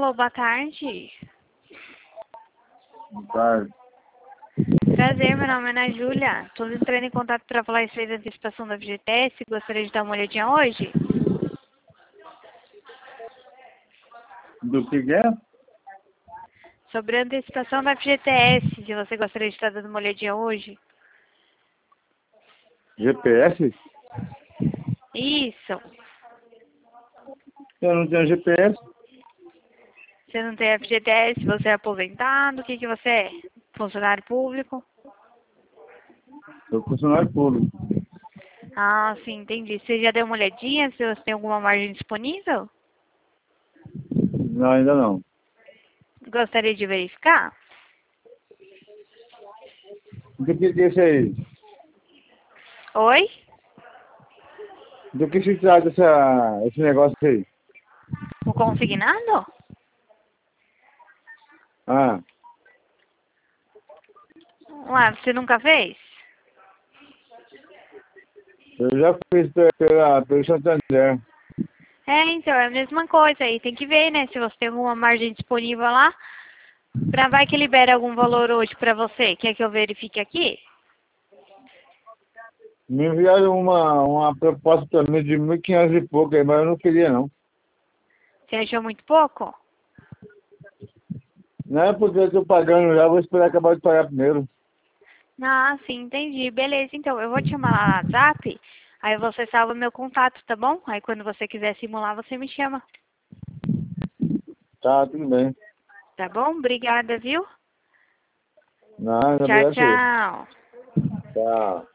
Alô, boa tarde. Boa tarde. Prazer, meu nome é Ana Júlia. Estou entrando em contato para falar a respeito da antecipação da FGTS. Gostaria de dar uma olhadinha hoje? Do que é? Sobre a antecipação da FGTS, se você gostaria de estar dando uma olhadinha hoje. GPS? Isso. Eu não tenho GPS. Você não tem FGTS, você é aposentado, o que você é? Funcionário público? Sou funcionário público. Ah, sim, entendi. Você já deu uma olhadinha se você tem alguma margem disponível? Não, ainda não. Gostaria de verificar? Do que é isso aí? Oi? Do que se trata esse negócio aí? O consignado? Ah, Ué, você nunca fez? eu já fiz pelo Santander. É, então, é a mesma coisa aí. Tem que ver, né, se você tem alguma margem disponível lá. Pra vai que libera algum valor hoje pra você. Quer que eu verifique aqui? Me enviaram uma proposta pra mim de 1.500 e pouco aí, mas eu não queria não. Você achou muito pouco? Não é porque eu estou pagando já, vou esperar acabar de pagar primeiro. Ah, sim, entendi. Beleza, então, eu vou te chamar lá no WhatsApp. Aí você salva meu contato, tá bom? Aí quando você quiser simular, você me chama. Tá, tudo bem. Tá bom? Obrigada, viu? Nada, Tchau, obrigado a você. tchau. Tchau.